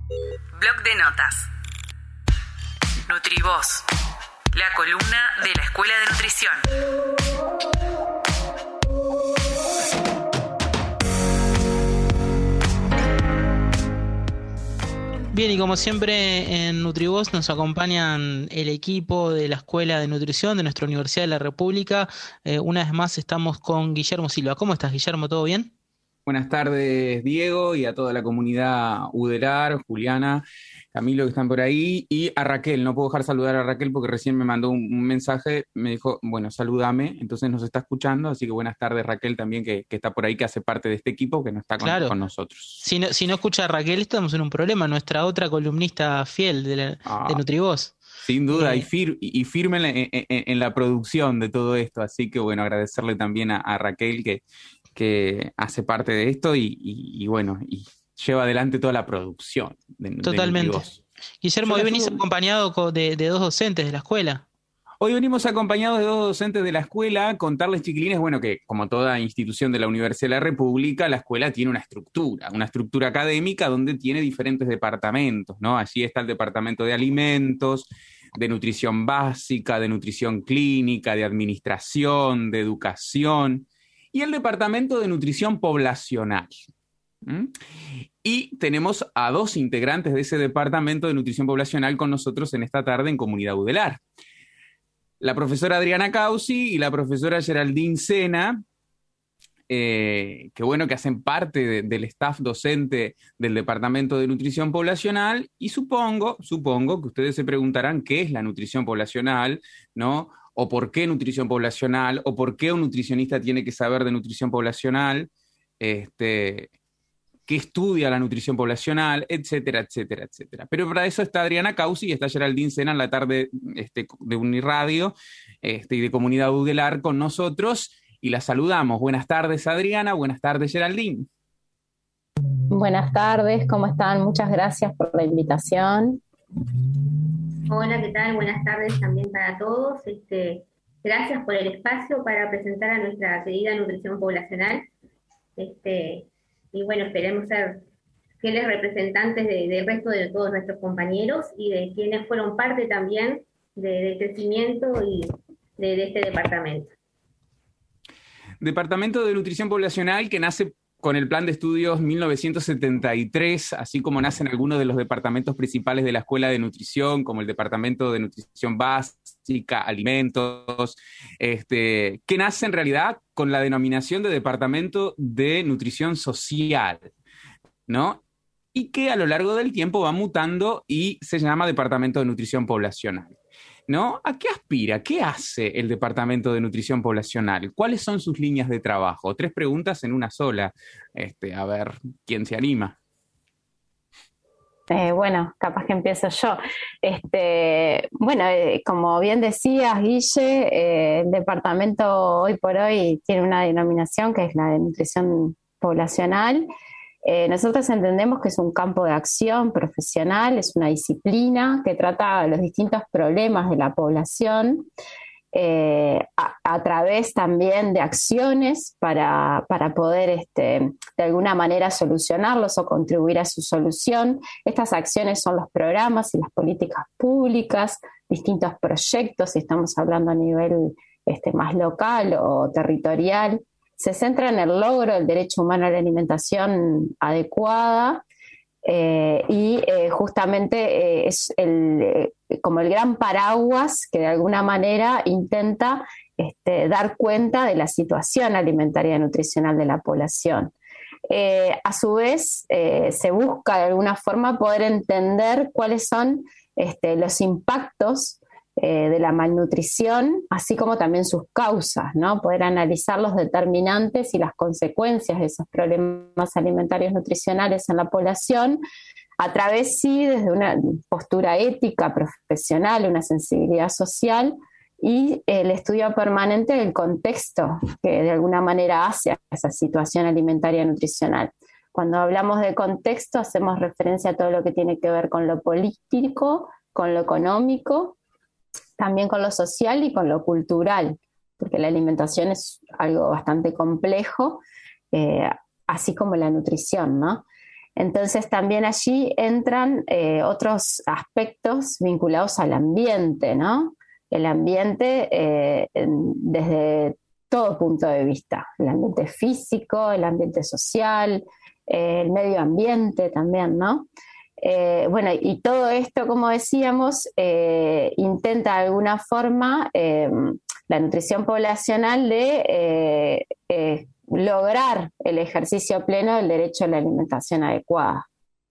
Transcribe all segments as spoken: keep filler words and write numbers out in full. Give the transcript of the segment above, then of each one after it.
Bloc de notas. Nutrivoz, la columna de la Escuela de Nutrición. Bien, y como siempre en Nutrivoz nos acompañan el equipo de la Escuela de Nutrición de nuestra Universidad de la República. Eh, una vez más estamos con Guillermo Silva. ¿Cómo estás, Guillermo? ¿Todo bien? Buenas tardes, Diego, y a toda la comunidad Udelar, Juliana, Camilo que están por ahí, y a Raquel. No puedo dejar saludar a Raquel porque recién me mandó un, un mensaje, me dijo, bueno, salúdame, entonces nos está escuchando, así que buenas tardes, Raquel, también que, que está por ahí, que hace parte de este equipo, que no está con, Claro. con nosotros. Si no, si no escucha a Raquel, estamos en un problema. Nuestra otra columnista fiel de, la, Ah, de Nutrivoz. Sin duda, Eh, y, fir, y firme en la, en, en la producción de todo esto, así que bueno, agradecerle también a, a Raquel que que hace parte de esto y, y, y bueno, y lleva adelante toda la producción de, Totalmente. de Nutrivoz. Guillermo, hoy venís acompañado de, de dos docentes de la escuela. Hoy venimos acompañados de dos docentes de la escuela, contarles, chiquilines, bueno, que como toda institución de la Universidad de la República, la escuela tiene una estructura, una estructura académica donde tiene diferentes departamentos, ¿no? Allí está el departamento de alimentos, de nutrición básica, de nutrición clínica, de administración, de educación, y el Departamento de Nutrición Poblacional. ¿Mm? Y tenemos a dos integrantes de ese Departamento de Nutrición Poblacional con nosotros en esta tarde en Comunidad Udelar. La profesora Adriana Causi y la profesora Geraldine Sena, eh, que bueno, que hacen parte de, del staff docente del Departamento de Nutrición Poblacional, y supongo, supongo que ustedes se preguntarán qué es la nutrición poblacional, ¿no? O por qué nutrición poblacional, o por qué un nutricionista tiene que saber de nutrición poblacional, este, qué estudia la nutrición poblacional, etcétera, etcétera, etcétera. Pero para eso está Adriana Causi y está Geraldine Sena en la tarde este, de Uniradio este, y de Comunidad Udelar con nosotros, y la saludamos. Buenas tardes, Adriana, buenas tardes, Geraldine. Buenas tardes, ¿cómo están? Muchas gracias por la invitación. Hola, ¿qué tal? Buenas tardes también para todos. Este, gracias por el espacio para presentar a nuestra querida nutrición poblacional. Este, y bueno, esperemos ser fieles representantes de, del resto de todos nuestros compañeros y de quienes fueron parte también de, del crecimiento y de, de este departamento. Departamento de Nutrición Poblacional que nace con el Plan de Estudios mil novecientos setenta y tres, así como nacen algunos de los departamentos principales de la Escuela de Nutrición, como el Departamento de Nutrición Básica, Alimentos, este, que nace en realidad con la denominación de Departamento de Nutrición Social, ¿no? Y que a lo largo del tiempo va mutando y se llama Departamento de Nutrición Poblacional, ¿no? ¿A qué aspira? ¿Qué hace el Departamento de Nutrición Poblacional? ¿Cuáles son sus líneas de trabajo? Tres preguntas en una sola. Este, a ver, ¿quién se anima? Eh, bueno, capaz que empiezo yo. Este, bueno, eh, como bien decías, Guille, eh, el departamento hoy por hoy tiene una denominación que es la de nutrición poblacional. Eh, nosotros entendemos que es un campo de acción profesional, es una disciplina que trata los distintos problemas de la población eh, a, a través también de acciones para, para poder este, de alguna manera solucionarlos o contribuir a su solución. Estas acciones son los programas y las políticas públicas, distintos proyectos, si estamos hablando a nivel este, más local o territorial. Se centra en el logro del derecho humano a la alimentación adecuada eh, y eh, justamente eh, es el, eh, como el gran paraguas que de alguna manera intenta este, dar cuenta de la situación alimentaria y nutricional de la población. Eh, a su vez, eh, se busca de alguna forma poder entender cuáles son este, los impactos Eh, de la malnutrición, así como también sus causas, ¿no? Poder analizar los determinantes y las consecuencias de esos problemas alimentarios nutricionales en la población, a través, sí, desde una postura ética, profesional, una sensibilidad social, y el estudio permanente del contexto que de alguna manera hace a esa situación alimentaria nutricional. Cuando hablamos de contexto, hacemos referencia a todo lo que tiene que ver con lo político, con lo económico, también con lo social y con lo cultural, porque la alimentación es algo bastante complejo, eh, así como la nutrición, ¿no? Entonces también allí entran eh, otros aspectos vinculados al ambiente, ¿no? El ambiente eh, en, desde todo punto de vista, el ambiente físico, el ambiente social, eh, el medio ambiente también, ¿no? Eh, bueno, y todo esto, como decíamos, eh, intenta de alguna forma eh, la nutrición poblacional de eh, eh, lograr el ejercicio pleno del derecho a la alimentación adecuada.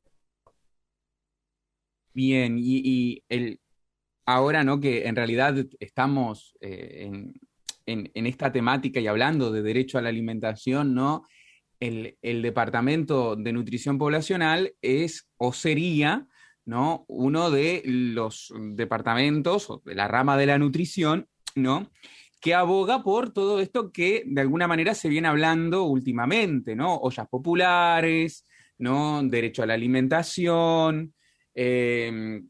Bien, y, y el, ahora, ¿no? Que en realidad estamos eh, en, en, en esta temática y hablando de derecho a la alimentación, ¿no? El, el Departamento de Nutrición Poblacional es o sería, ¿no? Uno de los departamentos o de la rama de la nutrición, ¿no? Que aboga por todo esto que de alguna manera se viene hablando últimamente, ¿no? Ollas populares, ¿no? Derecho a la alimentación, eh,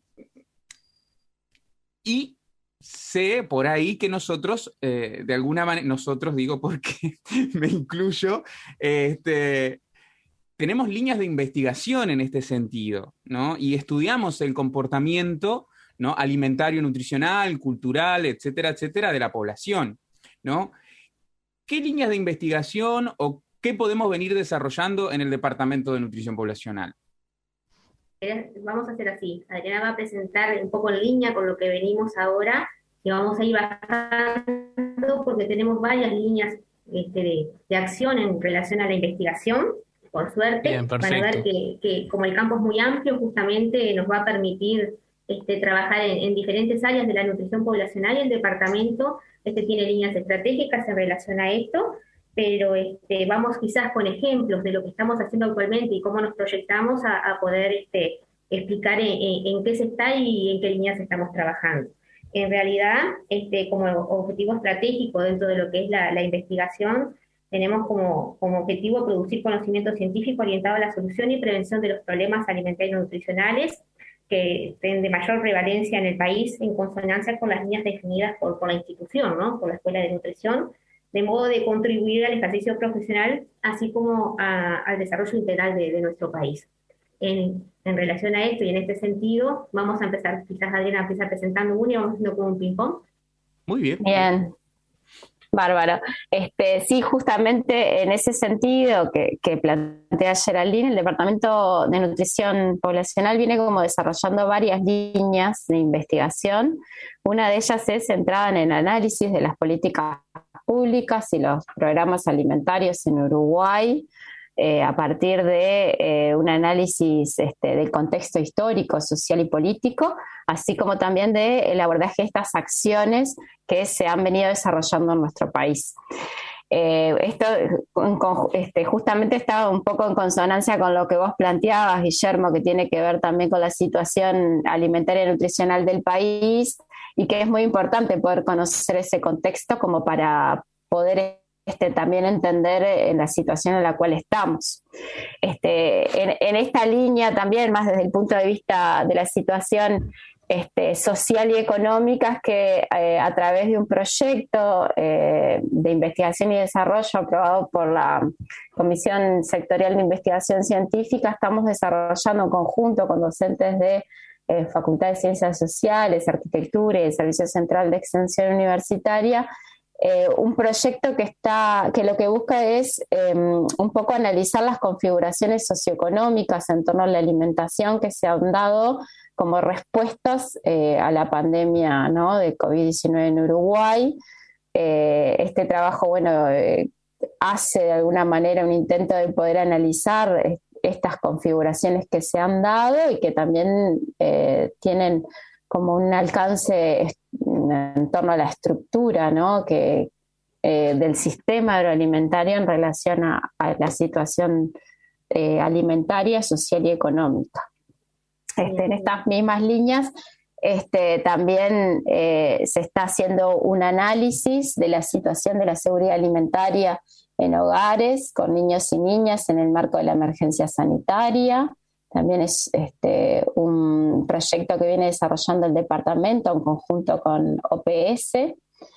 y sé por ahí que nosotros, eh, de alguna manera, nosotros digo porque me incluyo, este, tenemos líneas de investigación en este sentido, ¿no? Y estudiamos el comportamiento, ¿no? Alimentario, nutricional, cultural, etcétera, etcétera, de la población, ¿no? ¿Qué líneas de investigación o qué podemos venir desarrollando en el Departamento de Nutrición Poblacional? Vamos a hacer así. Adriana va a presentar un poco en línea con lo que venimos ahora y vamos a ir bajando porque tenemos varias líneas este, de, de acción en relación a la investigación. Por suerte, Bien, van a ver que, que como el campo es muy amplio, justamente nos va a permitir este, trabajar en, en diferentes áreas de la nutrición poblacional y el departamento este, tiene líneas estratégicas en relación a esto, pero este, vamos quizás con ejemplos de lo que estamos haciendo actualmente y cómo nos proyectamos a, a poder este, explicar en, en, en qué se está y en qué líneas estamos trabajando. En realidad, este, como objetivo estratégico dentro de lo que es la, la investigación, tenemos como, como objetivo producir conocimiento científico orientado a la solución y prevención de los problemas alimentarios y nutricionales que estén de mayor prevalencia en el país en consonancia con las líneas definidas por, por la institución, ¿no? Por la Escuela de Nutrición, de modo de contribuir al ejercicio profesional, así como a, al desarrollo integral de, de nuestro país. En, en relación a esto y en este sentido, vamos a empezar, quizás Adriana empieza presentando uno y vamos haciendo como un ping-pong. Muy bien. Bien. Bárbaro. Este, sí, justamente en ese sentido que, que plantea Geraldine, el Departamento de Nutrición Poblacional viene como desarrollando varias líneas de investigación. Una de ellas es centrada en el análisis de las políticas públicas y los programas alimentarios en Uruguay, eh, a partir de eh, un análisis este, del contexto histórico, social y político, así como también del abordaje de estas acciones que se han venido desarrollando en nuestro país. Eh, esto este, justamente está un poco en consonancia con lo que vos planteabas, Guillermo, que tiene que ver también con la situación alimentaria y nutricional del país, y que es muy importante poder conocer ese contexto como para poder este, también entender en la situación en la cual estamos. Este, en, en esta línea también, más desde el punto de vista de la situación Este, social y económica, es que eh, a través de un proyecto eh, de investigación y desarrollo aprobado por la Comisión Sectorial de Investigación Científica, estamos desarrollando en conjunto con docentes de eh, Facultad de Ciencias Sociales, Arquitectura y el Servicio Central de Extensión Universitaria, eh, un proyecto que, está, que lo que busca es eh, un poco analizar las configuraciones socioeconómicas en torno a la alimentación que se han dado como respuestas eh, a la pandemia, ¿no?, de covid diecinueve en Uruguay. Eh, este trabajo, bueno, eh, hace de alguna manera un intento de poder analizar eh, estas configuraciones que se han dado y que también eh, tienen como un alcance en torno a la estructura, ¿no?, que, eh, del sistema agroalimentario en relación a, a la situación eh, alimentaria, social y económica. Este, en estas mismas líneas este, también eh, se está haciendo un análisis de la situación de la seguridad alimentaria en hogares con niños y niñas en el marco de la emergencia sanitaria. También es este, un proyecto que viene desarrollando el departamento en conjunto con O P S.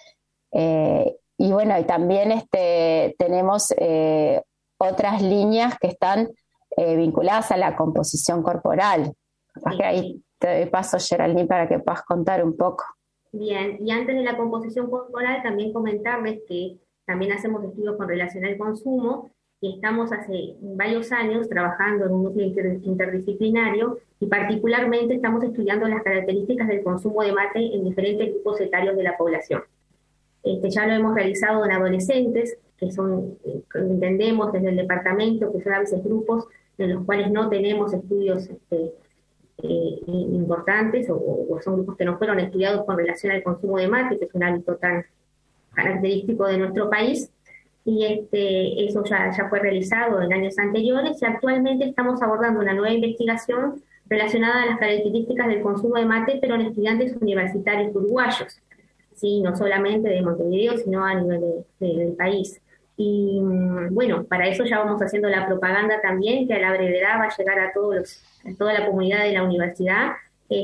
Eh, y bueno, y también este, tenemos eh, otras líneas que están eh, vinculadas a la composición corporal. Capaz Sí, que ahí sí. te doy paso, Geraldine, para que puedas contar un poco. Bien, y antes de la composición corporal, también comentarles que también hacemos estudios con relación al consumo y estamos hace varios años trabajando en un núcleo inter- interdisciplinario y particularmente estamos estudiando las características del consumo de mate en diferentes grupos etarios de la población. Este, ya lo hemos realizado en adolescentes, que son, eh, entendemos desde el departamento, que son a veces grupos en los cuales no tenemos estudios este, eh, importantes o, o son grupos que no fueron estudiados con relación al consumo de mate, que es un hábito tan característico de nuestro país. Y este, eso ya, ya fue realizado en años anteriores y actualmente estamos abordando una nueva investigación relacionada a las características del consumo de mate, pero en estudiantes universitarios uruguayos. Sí, no solamente de Montevideo, sino a nivel de, de, del país. Y bueno, para eso ya vamos haciendo la propaganda también, que a la brevedad va a llegar a todos los, a toda la comunidad de la universidad,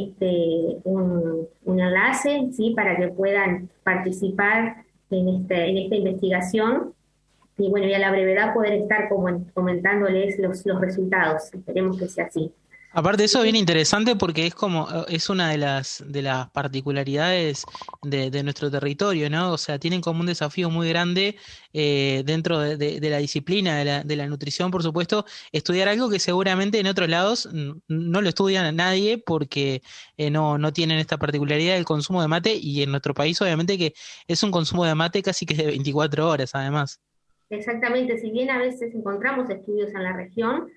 este, un, un enlace, ¿sí? Para que puedan participar en, este, en esta investigación. Y bueno, y a la brevedad poder estar como, comentándoles los, los resultados. Esperemos que sea así. Aparte de eso, bien interesante porque es como, eh, es una de las, de las particularidades de, de nuestro territorio, ¿no? O sea, tienen como un desafío muy grande eh, dentro de, de- de la disciplina de la, de la nutrición, por supuesto, estudiar algo que seguramente en otros lados mm, no lo estudian a nadie porque eh, no, no tienen esta particularidad del consumo de mate y en nuestro país obviamente que es un consumo de mate casi que de veinticuatro horas además. Exactamente, si bien a veces encontramos estudios en la región,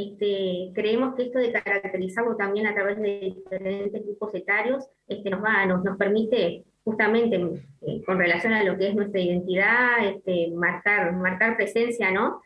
este, creemos que esto de caracterizarlo también a través de diferentes grupos etarios este, nos, va, nos, nos permite justamente eh, con relación a lo que es nuestra identidad, este, marcar, marcar presencia, ¿no?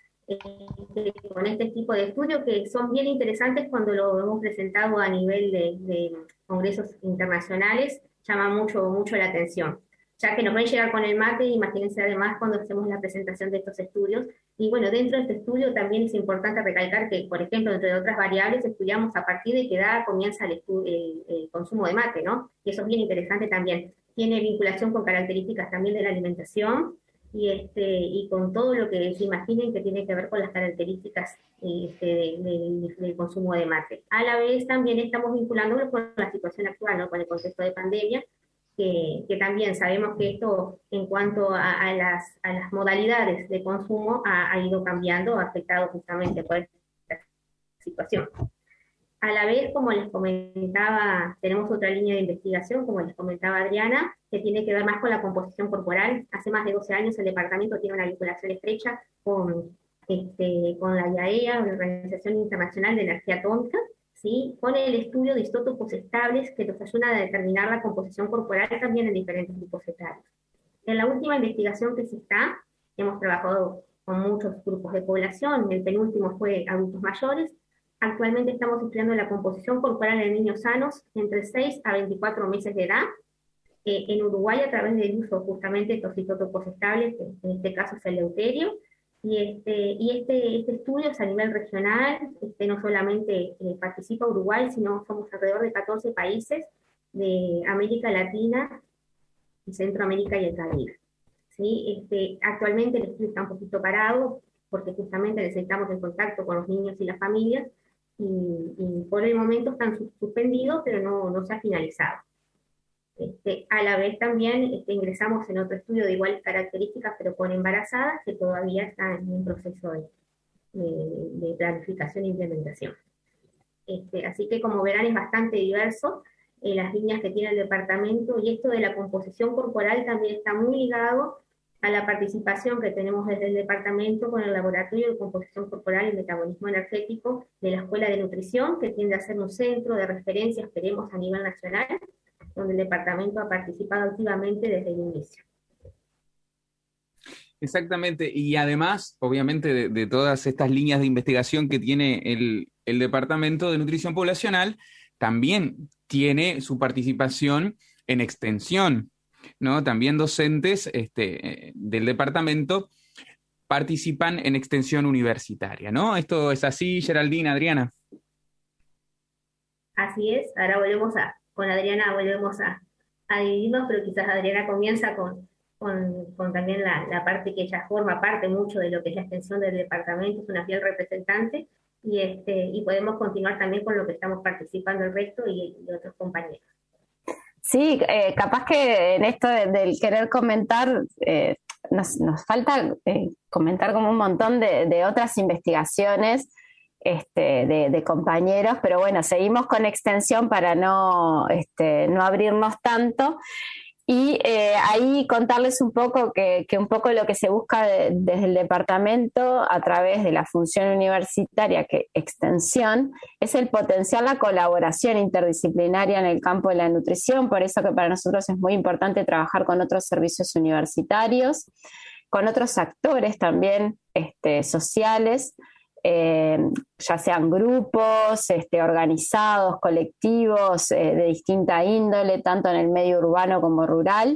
Este, con este tipo de estudios que son bien interesantes cuando lo hemos presentado a nivel de, de congresos internacionales, llama mucho, mucho la atención ya que nos ven llegar con el mate, imagínense además cuando hacemos la presentación de estos estudios. Y bueno, dentro de este estudio también es importante recalcar que, por ejemplo, entre otras variables, estudiamos a partir de qué edad comienza el, el, el consumo de mate, ¿no? Y eso es bien interesante también. Tiene vinculación con características también de la alimentación y, este, y con todo lo que se imaginen que tiene que ver con las características este, de, de, del consumo de mate. A la vez también estamos vinculándolo con la situación actual, ¿no? Con el contexto de pandemia, que, que también sabemos que esto en cuanto a, a, las, a las modalidades de consumo ha, ha ido cambiando, afectado justamente por esta situación. A la vez, como les comentaba, tenemos otra línea de investigación, como les comentaba Adriana, que tiene que ver más con la composición corporal. Hace más de doce años el departamento tiene una vinculación estrecha con, este, con la I A E A, la Organización Internacional de Energía Atómica, ¿sí? Con el estudio de isótopos estables que nos ayuda a determinar la composición corporal también en diferentes grupos etarios. En la última investigación que se está, hemos trabajado con muchos grupos de población, el penúltimo fue adultos mayores. Actualmente estamos estudiando la composición corporal en niños sanos entre seis a veinticuatro meses de edad, eh, en Uruguay a través del uso justamente de estos isótopos estables, que en este caso es el deuterio, y este, y este, este estudio es a nivel regional, este, no solamente eh, participa Uruguay, sino somos alrededor de catorce países de América Latina, Centroamérica y el Caribe. ¿Sí? Este, actualmente el estudio está un poquito parado porque justamente necesitamos el contacto con los niños y las familias y, y por el momento están suspendidos, pero no, no se ha finalizado. Este, a la vez también este, ingresamos en otro estudio de iguales características, pero con embarazadas, que todavía está en un proceso de, de, de planificación e implementación. Este, así que como verán es bastante diverso eh, las líneas que tiene el departamento, y esto de la composición corporal también está muy ligado a la participación que tenemos desde el departamento con el Laboratorio de Composición Corporal y Metabolismo Energético de la Escuela de Nutrición, que tiende a ser un centro de referencia, esperemos, a nivel nacional, donde el departamento ha participado activamente desde el inicio. Exactamente, y además, obviamente, de, de todas estas líneas de investigación que tiene el, el Departamento de Nutrición Poblacional, también tiene su participación en extensión, ¿no? También docentes este, del departamento participan en extensión universitaria, ¿no? Esto es así, Geraldine, Adriana. Así es, ahora volvemos a, con Adriana volvemos a, a dividirnos, pero quizás Adriana comienza con, con, con también la, la parte que ella forma parte mucho de lo que es la extensión del departamento, es una fiel representante, y, este, y podemos continuar también con lo que estamos participando el resto y, y otros compañeros. Sí, eh, capaz que en esto de, del querer comentar, eh, nos, nos falta eh, comentar como un montón de, de otras investigaciones este, de, de compañeros, pero bueno, seguimos con extensión para no, este, no abrirnos tanto. Y eh, ahí contarles un poco que, que un poco lo que se busca de, desde el departamento a través de la función universitaria, que extensión, es el potenciar la colaboración interdisciplinaria en el campo de la nutrición. Por eso que para nosotros es muy importante trabajar con otros servicios universitarios, con otros actores también este, sociales, Eh, ya sean grupos, este, organizados, colectivos eh, de distinta índole, tanto en el medio urbano como rural.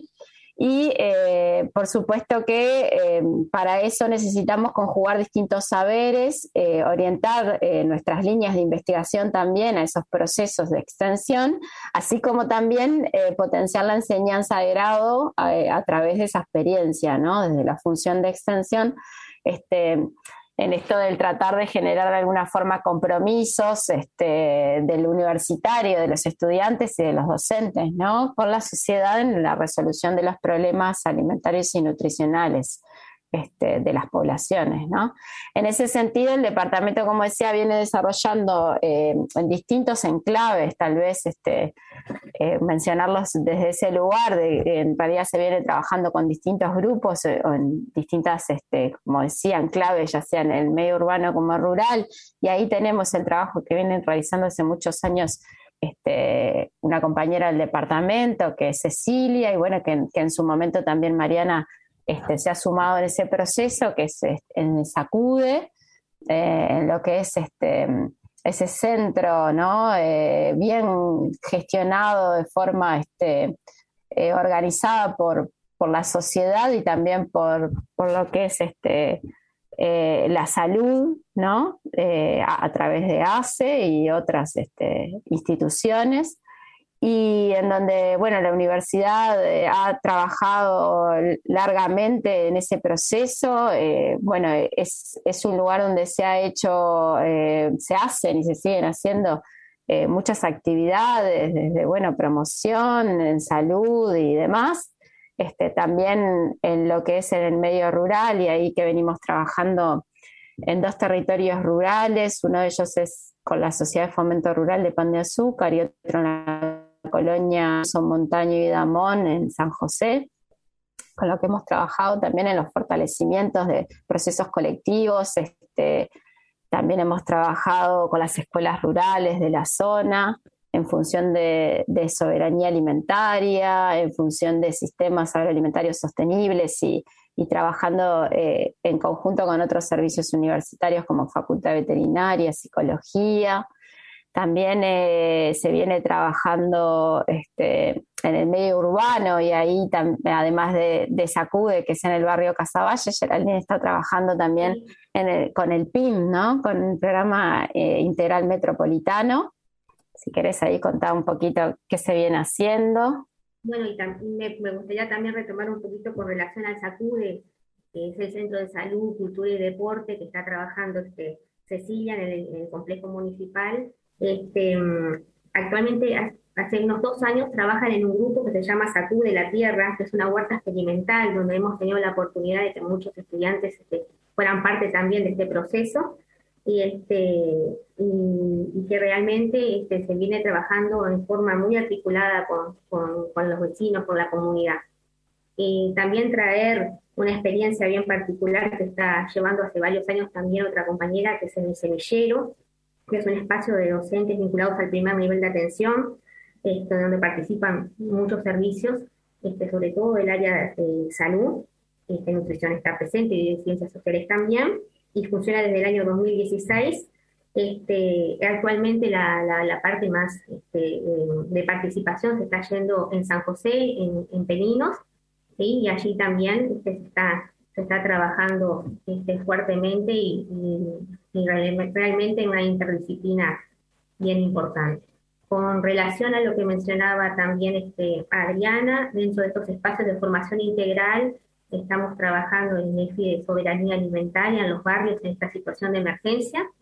Y eh, por supuesto que eh, para eso necesitamos conjugar distintos saberes, eh, orientar eh, nuestras líneas de investigación también a esos procesos de extensión, así como también eh, potenciar la enseñanza de grado a, a través de esa experiencia, ¿no? Desde la función de extensión, este, en esto del tratar de generar de alguna forma compromisos este, del universitario, de los estudiantes y de los docentes, ¿no? Con la sociedad en la resolución de los problemas alimentarios y nutricionales este, de las poblaciones, ¿no? En ese sentido, el departamento, como decía, viene desarrollando eh, en distintos enclaves, tal vez este, eh, mencionarlos desde ese lugar, de, en realidad se viene trabajando con distintos grupos eh, o en distintas, este, como decía, enclaves, ya sea en el medio urbano como rural, y ahí tenemos el trabajo que vienen realizando hace muchos años este, una compañera del departamento, que es Cecilia, y bueno, que, que en su momento también Mariana este, se ha sumado en ese proceso, que es en SACUDE, eh, en lo que es este ese centro, ¿no? Eh, bien gestionado de forma este, eh, organizada por, por la sociedad y también por, por lo que es este, eh, la salud, ¿no? Eh, a, a través de A C E y otras este, instituciones, y en donde, bueno, la universidad eh, ha trabajado largamente en ese proceso. Eh, bueno, es, es un lugar donde se ha hecho, eh, se hacen y se siguen haciendo eh, muchas actividades, desde, bueno, promoción en salud y demás. Este, también en lo que es en el medio rural, y ahí que venimos trabajando en dos territorios rurales. Uno de ellos es con la Sociedad de Fomento Rural de Pan de Azúcar y otro en la colonia Son Montaño y Damón en San José, con lo que hemos trabajado también en los fortalecimientos de procesos colectivos. Este, también hemos trabajado con las escuelas rurales de la zona en función de, de soberanía alimentaria, en función de sistemas agroalimentarios sostenibles y, y trabajando eh, en conjunto con otros servicios universitarios como Facultad Veterinaria, Psicología. También eh, se viene trabajando este, en el medio urbano, y ahí tam- además de, de SACUDE, que es en el barrio Casaballe, Geraldine está trabajando también en el, con el P I M, ¿no? Con el programa eh, integral metropolitano. Si querés ahí contar un poquito qué se viene haciendo. Bueno, y tam- me, me gustaría también retomar un poquito con relación al SACUDE, que es el Centro de Salud, Cultura y Deporte, que está trabajando este, Cecilia en el, en el complejo municipal. Este, actualmente, hace unos dos años, trabajan en un grupo que se llama SACUDE la Tierra, que es una huerta experimental donde hemos tenido la oportunidad de que muchos estudiantes este, fueran parte también de este proceso, y, este, y, y que realmente este, se viene trabajando en forma muy articulada con, con, con los vecinos, con la comunidad. Y también traer una experiencia bien particular que está llevando hace varios años también otra compañera, que es en el Semillero, que es un espacio de docentes vinculados al primer nivel de atención, este, donde participan muchos servicios, este, sobre todo del área de salud, este, nutrición está presente y de ciencias sociales también, y funciona desde el año dos mil dieciséis. Este, actualmente la, la, la parte más este, de participación se está yendo en San José, en, en Peninos, ¿sí? Y allí también este, se está se está trabajando este, fuertemente y, y, y realmente en una interdisciplina bien importante. Con relación a lo que mencionaba también este, Adriana, dentro de estos espacios de formación integral, estamos trabajando en el eje de soberanía alimentaria en los barrios en esta situación de emergencia,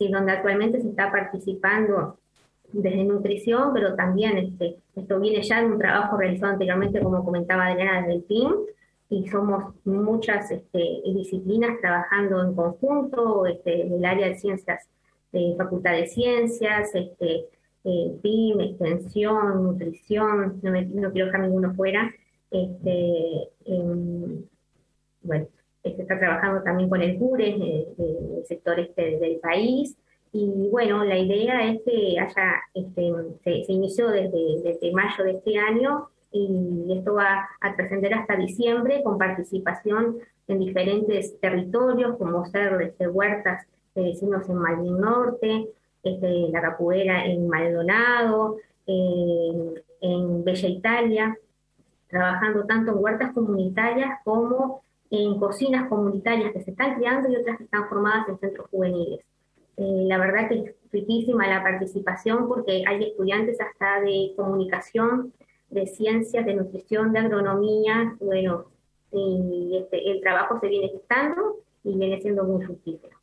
sí, donde actualmente se está participando desde nutrición, pero también este, esto viene ya de un trabajo realizado anteriormente, como comentaba Adriana, desde el T I M, y somos muchas este, disciplinas trabajando en conjunto, este, en el área de ciencias, de Facultad de Ciencias, este, eh, T I M, extensión, nutrición, no, me, no quiero dejar ninguno fuera. Este, eh, bueno, se está trabajando también con el CURES, eh, del sector este del país. Y bueno, la idea es que haya, este, se, se inició desde, desde mayo de este año y esto va a trascender hasta diciembre con participación en diferentes territorios, como ser desde huertas de vecinos en Malvin Norte, este, la Capuera en Maldonado, eh, en Bella Italia, trabajando tanto en huertas comunitarias como en cocinas comunitarias que se están creando y otras que están formadas en centros juveniles. Eh, la verdad que es riquísima la participación porque hay estudiantes hasta de comunicación, de ciencias, de nutrición, de agronomía, bueno, y este, el trabajo se viene gestando y viene siendo muy fructífero.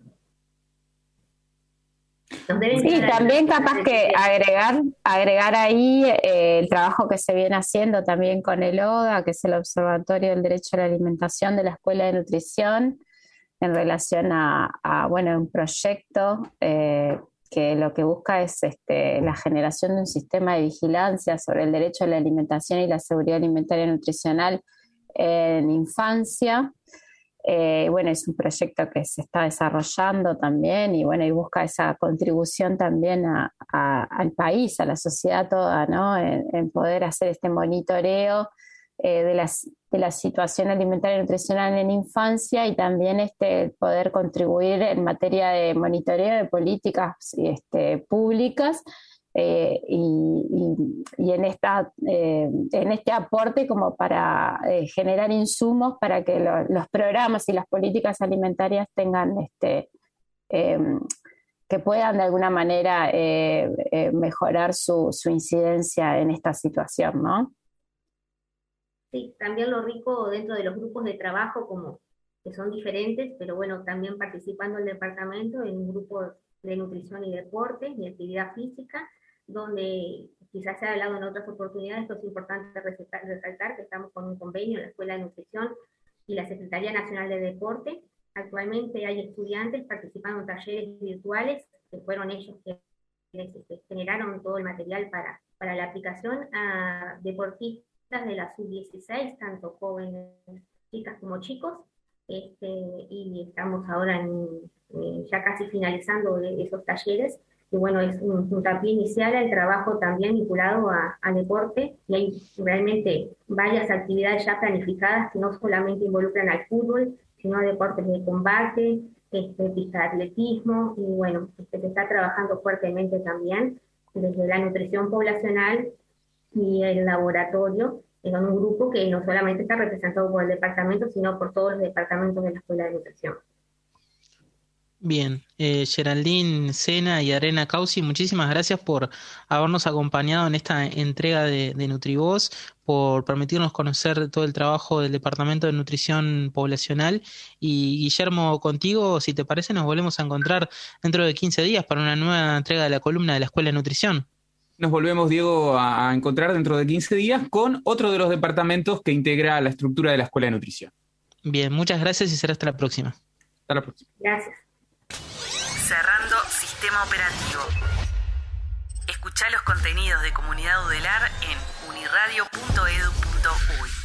Sí, también capaz que agregar, agregar ahí eh, el trabajo que se viene haciendo también con el O D A, que es el Observatorio del Derecho a la Alimentación de la Escuela de Nutrición, en relación a, a bueno, un proyecto eh, que lo que busca es este, la generación de un sistema de vigilancia sobre el derecho a la alimentación y la seguridad alimentaria y nutricional en infancia. Eh, bueno, es un proyecto que se está desarrollando también y bueno, y busca esa contribución también a, a, al país, a la sociedad toda, ¿no? En, en poder hacer este monitoreo eh, de las de la situación alimentaria y nutricional en infancia y también este, poder contribuir en materia de monitoreo de políticas este, públicas eh, y, y, y en, esta, eh, en este aporte como para eh, generar insumos para que lo, los programas y las políticas alimentarias tengan este, eh, que puedan de alguna manera eh, eh, mejorar su, su incidencia en esta situación, ¿no? Sí, también lo rico dentro de los grupos de trabajo, como que son diferentes, pero bueno, también participando el departamento en un grupo de nutrición y deporte y actividad física, donde quizás se ha hablado en otras oportunidades, pero es importante resaltar, resaltar que estamos con un convenio en la Escuela de Nutrición y la Secretaría Nacional de Deporte. Actualmente hay estudiantes participando en talleres virtuales, que fueron ellos que les, que generaron todo el material para, para la aplicación a deportistas de la sub dieciséis, tanto jóvenes, chicas como chicos, este, y estamos ahora en, eh, ya casi finalizando de esos talleres, y bueno, es un puntapié inicial al trabajo también vinculado a, a deporte, y hay realmente varias actividades ya planificadas que no solamente involucran al fútbol, sino a deportes de combate, este, pista de atletismo, y bueno, este, se está trabajando fuertemente también desde la nutrición poblacional y el laboratorio, en un grupo que no solamente está representado por el departamento, sino por todos los departamentos de la Escuela de Nutrición. Bien, eh, Geraldine Sena y Adriana Causi, muchísimas gracias por habernos acompañado en esta entrega de, de NutriVoz, por permitirnos conocer todo el trabajo del Departamento de Nutrición Poblacional. Y Guillermo, contigo, si te parece, nos volvemos a encontrar dentro de quince días para una nueva entrega de la columna de la Escuela de Nutrición. Nos volvemos, Diego, a encontrar dentro de quince días con otro de los departamentos que integra la estructura de la Escuela de Nutrición. Bien, muchas gracias y será hasta la próxima. Hasta la próxima. Gracias. Cerrando sistema operativo. Escuchá los contenidos de Comunidad Udelar en uniradio punto edu punto uy.